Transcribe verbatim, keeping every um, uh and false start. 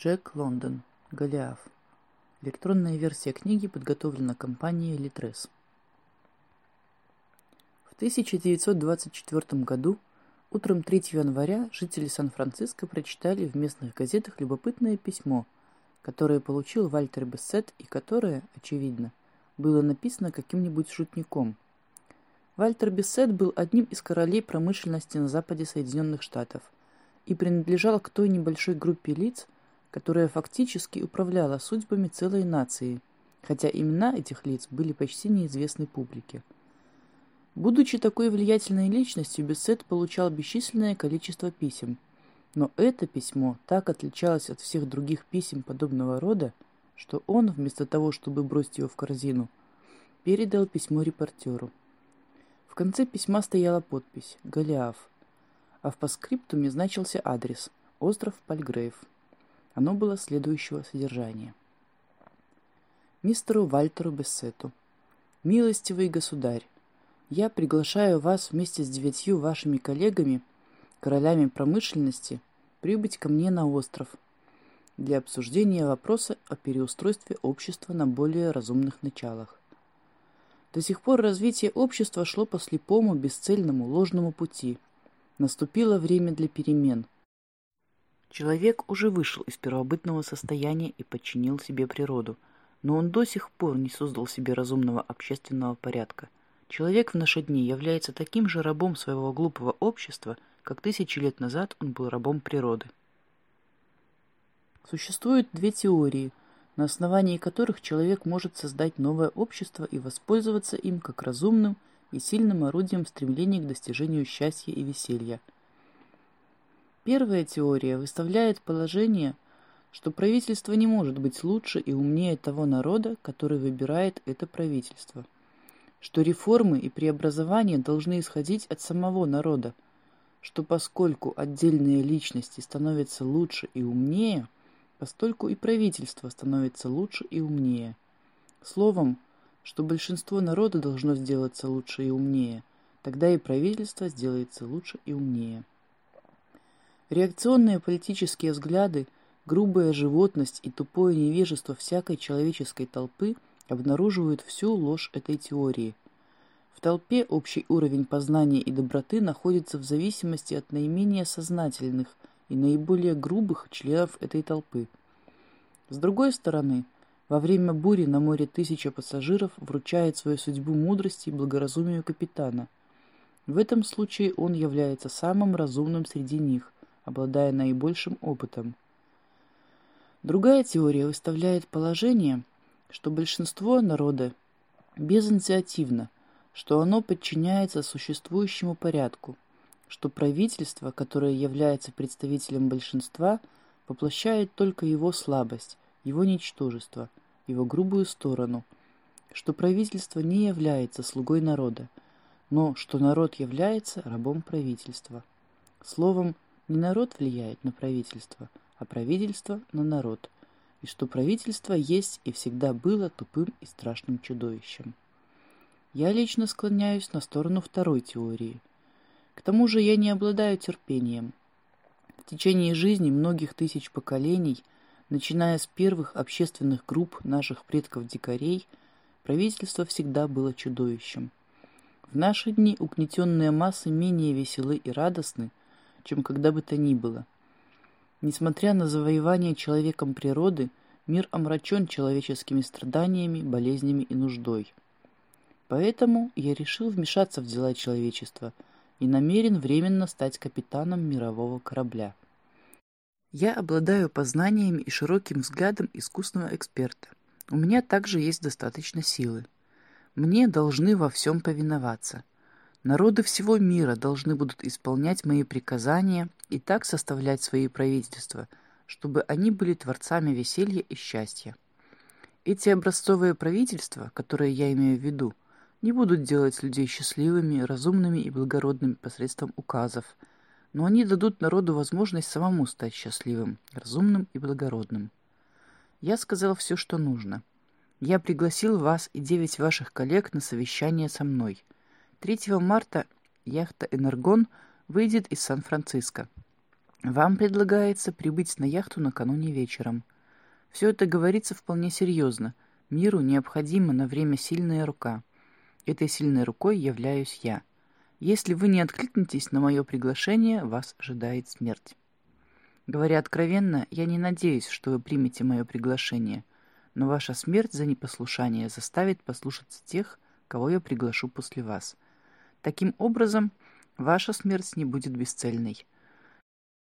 Джек Лондон. Голиаф. Электронная версия книги подготовлена компанией Litres. В тысяча девятьсот двадцать четвёртом году, утром третьего января, жители Сан-Франциско прочитали в местных газетах любопытное письмо, которое получил Вальтер Бессет и которое, очевидно, было написано каким-нибудь шутником. Вальтер Бессет был одним из королей промышленности на западе Соединенных Штатов и принадлежал к той небольшой группе лиц, которая фактически управляла судьбами целой нации, хотя имена этих лиц были почти неизвестны публике. Будучи такой влиятельной личностью, Бессет получал бесчисленное количество писем, но это письмо так отличалось от всех других писем подобного рода, что он, вместо того, чтобы бросить его в корзину, передал письмо репортеру. В конце письма стояла подпись «Голиаф», а в постскриптуме значился адрес «Остров Пальгрейв». Оно было следующего содержания. Мистеру Вальтеру Бессету. Милостивый государь, я приглашаю вас вместе с девятью вашими коллегами, королями промышленности, прибыть ко мне на остров для обсуждения вопроса о переустройстве общества на более разумных началах. До сих пор развитие общества шло по слепому, бесцельному, ложному пути. Наступило время для перемен. Человек уже вышел из первобытного состояния и подчинил себе природу, но он до сих пор не создал себе разумного общественного порядка. Человек в наши дни является таким же рабом своего глупого общества, как тысячи лет назад он был рабом природы. Существуют две теории, на основании которых человек может создать новое общество и воспользоваться им как разумным и сильным орудием стремления к достижению счастья и веселья. Первая теория выставляет положение, что правительство не может быть лучше и умнее того народа, который выбирает это правительство, что реформы и преобразования должны исходить от самого народа, что поскольку отдельные личности становятся лучше и умнее, постольку и правительство становится лучше и умнее. Словом, что большинство народа должно сделаться лучше и умнее, тогда и правительство сделается лучше и умнее. Реакционные политические взгляды, грубая животность и тупое невежество всякой человеческой толпы обнаруживают всю ложь этой теории. В толпе общий уровень познания и доброты находится в зависимости от наименее сознательных и наиболее грубых членов этой толпы. С другой стороны, во время бури на море тысяча пассажиров вручает свою судьбу мудрости и благоразумию капитана. В этом случае он является самым разумным среди них, обладая наибольшим опытом. Другая теория выставляет положение, что большинство народа безинициативно, что оно подчиняется существующему порядку, что правительство, которое является представителем большинства, воплощает только его слабость, его ничтожество, его грубую сторону, что правительство не является слугой народа, но что народ является рабом правительства. Словом, не народ влияет на правительство, а правительство на народ, и что правительство есть и всегда было тупым и страшным чудовищем. Я лично склоняюсь на сторону второй теории. К тому же я не обладаю терпением. В течение жизни многих тысяч поколений, начиная с первых общественных групп наших предков-дикарей, правительство всегда было чудовищем. В наши дни угнетенные массы менее веселы и радостны, чем когда бы то ни было. Несмотря на завоевание человеком природы, мир омрачен человеческими страданиями, болезнями и нуждой. Поэтому я решил вмешаться в дела человечества и намерен временно стать капитаном мирового корабля. Я обладаю познаниями и широким взглядом искусного эксперта. У меня также есть достаточно силы. Мне должны во всем повиноваться. Народы всего мира должны будут исполнять мои приказания и так составлять свои правительства, чтобы они были творцами веселья и счастья. Эти образцовые правительства, которые я имею в виду, не будут делать людей счастливыми, разумными и благородными посредством указов, но они дадут народу возможность самому стать счастливым, разумным и благородным. Я сказал все, что нужно. Я пригласил вас и девять ваших коллег на совещание со мной. третьего марта яхта «Энергон» выйдет из Сан-Франциско. Вам предлагается прибыть на яхту накануне вечером. Все это говорится вполне серьезно. Миру необходима на время сильная рука. Этой сильной рукой являюсь я. Если вы не откликнетесь на мое приглашение, вас ожидает смерть. Говоря откровенно, я не надеюсь, что вы примете мое приглашение, но ваша смерть за непослушание заставит послушаться тех, кого я приглашу после вас. Таким образом, ваша смерть не будет бесцельной.